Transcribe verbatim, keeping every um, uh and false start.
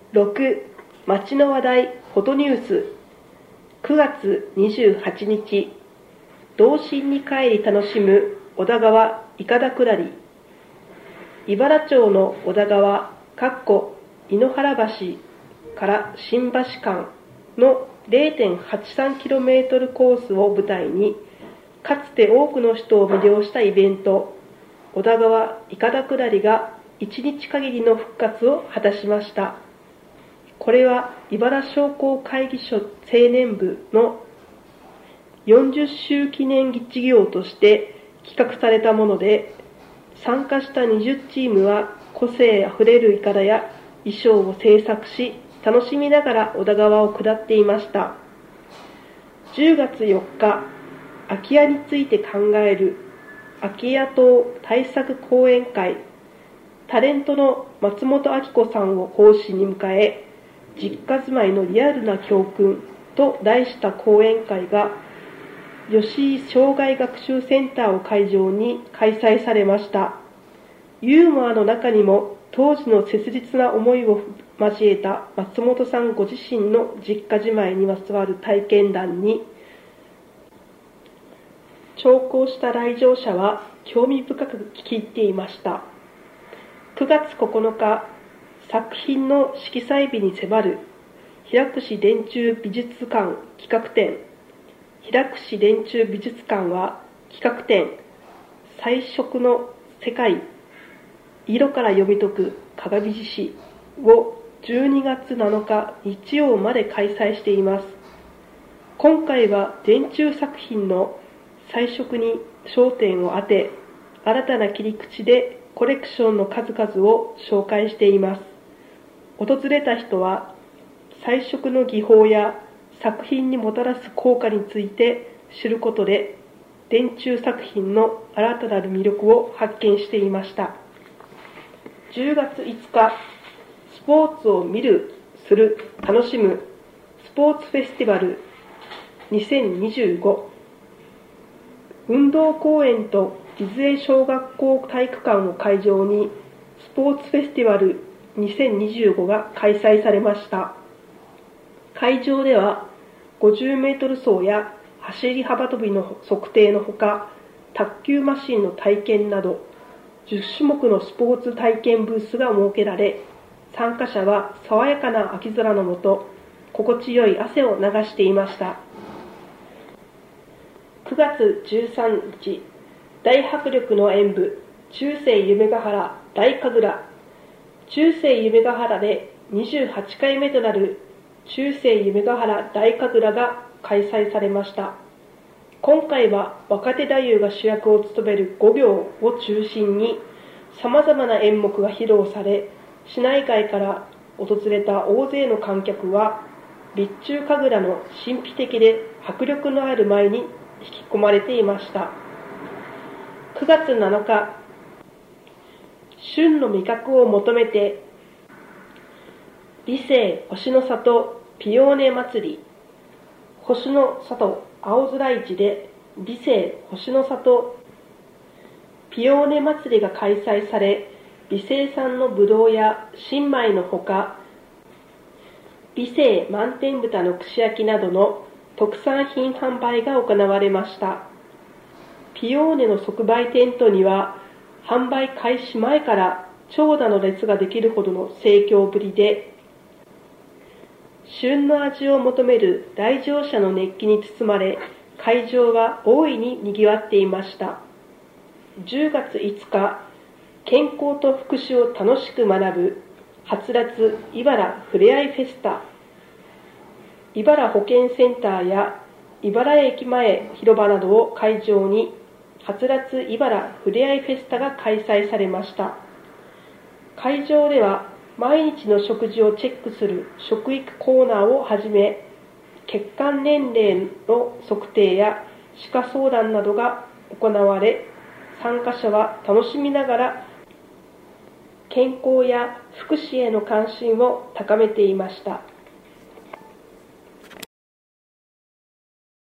ろく. 街の話題フォトニュースくがつにじゅうはちにち、童心に帰り楽しむ小田川いかだ下り。茨町の小田川井ノ原橋から新橋間の れいてんはちさんキロメートル コースを舞台に、かつて多くの人を魅了したイベント、小田川いかだ下りがいちにち限りの復活を果たしました。これは茨商工会議所青年部のよんじゅっしゅう記念事業として企画されたもので、参加したにじゅうチームは個性あふれるいかだや衣装を制作し、楽しみながら小田川を下っていました。じゅうがつよっか、空き家について考える空き家等対策講演会、タレントの松本明子さんを講師に迎え、実家住まいのリアルな教訓と題した講演会が吉井障害学習センターを会場に開催されました。ユーモアの中にも当時の切実な思いを交えた松本さんご自身の実家じまいにまつわる体験談に、聴講した来場者は興味深く聞いていました。くがつここのか、作品の色彩美に迫る平櫛電柱美術館企画展。平櫛電柱美術館は企画展彩色の世界、色から読み解く鏡獅子をじゅうにがつなのか日曜まで開催しています。今回は電柱作品の彩色に焦点を当て、新たな切り口でコレクションの数々を紹介しています。訪れた人は彩色の技法や作品にもたらす効果について知ることで、電柱作品の新たなる魅力を発見していました。じゅうがついつか、スポーツを見る、する、楽しむスポーツフェスティバルにせんにじゅうご。運動公園と実営小学校体育館を会場にスポーツフェスティバルにせんにじゅうごが開催されました。会場ではごじゅうメートル走や走り幅跳びの測定のほか、卓球マシンの体験などじゅっしゅもくのスポーツ体験ブースが設けられ、参加者は爽やかな秋空の下、心地よい汗を流していました。くがつじゅうさんにち、大迫力の演舞、中世夢ヶ原大神楽。中世夢ヶ原でにじゅうはちかいめとなる中世夢ヶ原大神楽が開催されました。今回は若手太夫が主役を務めるごびょうを中心に様々な演目が披露され、市内外から訪れた大勢の観客は備中神楽の神秘的で迫力のある舞に引き込まれていました。くがつなのか、旬の味覚を求めて美星星の里ピオーネ祭り。星の里青空市で美星星の里ピオーネ祭りが開催され、美星産のぶどうや新米のほか、美星満天豚の串焼きなどの特産品販売が行われました。ピオーネの即売テントには販売開始前から長蛇の列ができるほどの盛況ぶりで、旬の味を求める来場者の熱気に包まれ、会場は大いに賑わっていました。じゅうがついつか、健康と福祉を楽しく学ぶはつらつ茨ふれあいフェスタ。茨保健センターや茨駅前広場などを会場にはつらつ茨ふれあいフェスタが開催されました。会場では毎日の食事をチェックする食育コーナーをはじめ、血管年齢の測定や歯科相談などが行われ、参加者は楽しみながら健康や福祉への関心を高めていました。